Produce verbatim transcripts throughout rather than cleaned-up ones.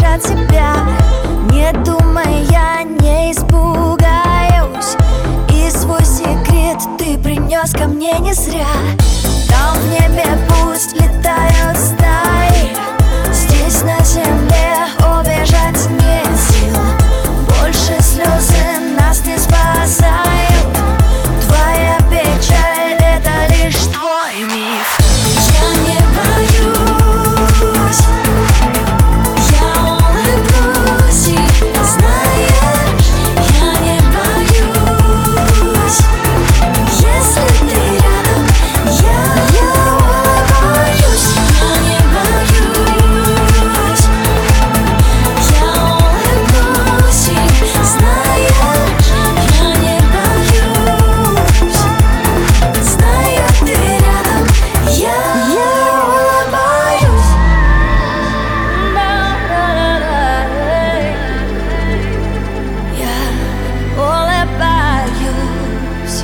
от тебя. Не думай, я не испугаюсь, и свой секрет ты принес ко мне не зря. Там в небе пусть летают стаи, здесь на земле убежать нет сил. Больше слезы нас не спасают, твоя печаль — это лишь твой миф. Я не боюсь, я улыбнусь, и знаешь, я не боюсь. Если ты рядом, я, я улыбаюсь. Я не боюсь, я улыбнусь, и знаешь, я не боюсь. Знаю, ты рядом, я, я улыбаюсь. Я улыбаюсь.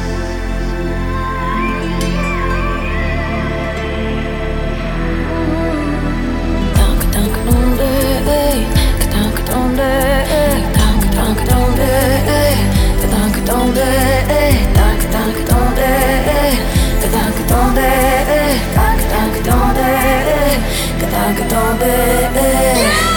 Donde